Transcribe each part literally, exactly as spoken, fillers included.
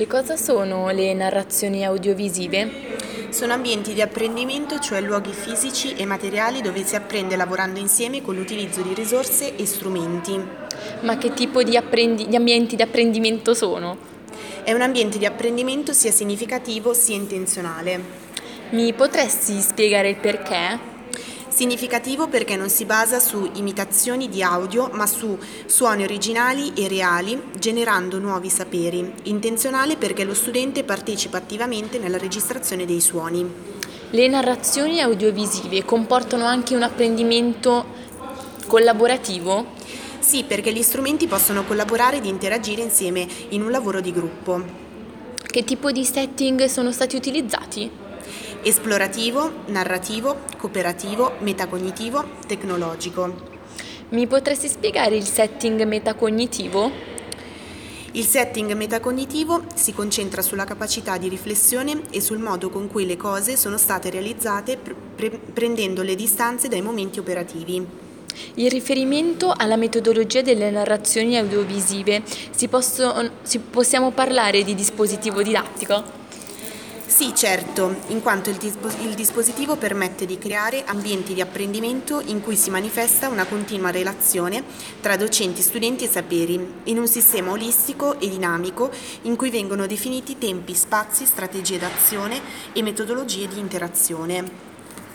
Che cosa sono le narrazioni audiovisive? Sono ambienti di apprendimento, cioè luoghi fisici e materiali dove si apprende lavorando insieme con l'utilizzo di risorse e strumenti. Ma che tipo di, apprendi- di ambienti di apprendimento sono? È un ambiente di apprendimento sia significativo sia intenzionale. Mi potresti spiegare il perché? Significativo perché non si basa su imitazioni di audio, ma su suoni originali e reali, generando nuovi saperi. Intenzionale perché lo studente partecipa attivamente nella registrazione dei suoni. Le narrazioni audiovisive comportano anche un apprendimento collaborativo? Sì, perché gli strumenti possono collaborare ed interagire insieme in un lavoro di gruppo. Che tipo di setting sono stati utilizzati? Esplorativo, narrativo, cooperativo, metacognitivo, tecnologico. Mi potresti spiegare il setting metacognitivo? Il setting metacognitivo si concentra sulla capacità di riflessione e sul modo con cui le cose sono state realizzate pre- prendendo le distanze dai momenti operativi. In riferimento alla metodologia delle narrazioni audiovisive, si posso- si- possiamo parlare di dispositivo didattico? Sì, certo, in quanto il, dispo- il dispositivo permette di creare ambienti di apprendimento in cui si manifesta una continua relazione tra docenti, studenti e saperi, in un sistema olistico e dinamico in cui vengono definiti tempi, spazi, strategie d'azione e metodologie di interazione.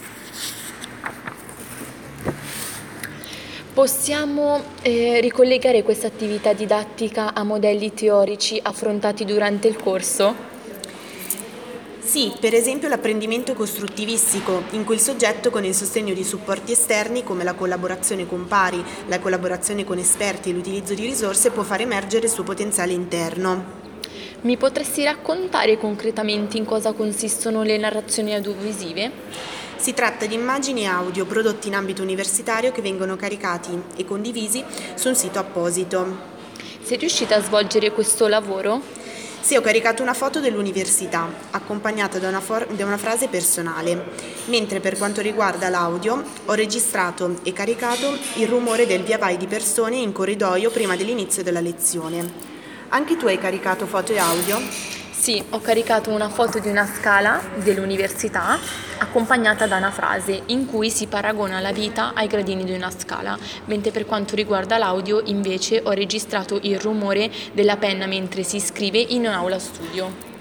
Possiamo eh, ricollegare questa attività didattica a modelli teorici affrontati durante il corso? Sì, per esempio l'apprendimento costruttivistico, in cui il soggetto con il sostegno di supporti esterni come la collaborazione con pari, la collaborazione con esperti e l'utilizzo di risorse può far emergere il suo potenziale interno. Mi potresti raccontare concretamente in cosa consistono le narrazioni audiovisive? Si tratta di immagini e audio prodotti in ambito universitario che vengono caricati e condivisi su un sito apposito. Sei riuscita a svolgere questo lavoro? Sì, ho caricato una foto dell'università, accompagnata da una, for- da una frase personale, mentre per quanto riguarda l'audio ho registrato e caricato il rumore del via vai di persone in corridoio prima dell'inizio della lezione. Anche tu hai caricato foto e audio? Sì, ho caricato una foto di una scala dell'università accompagnata da una frase in cui si paragona la vita ai gradini di una scala, mentre per quanto riguarda l'audio invece ho registrato il rumore della penna mentre si scrive in un'aula studio.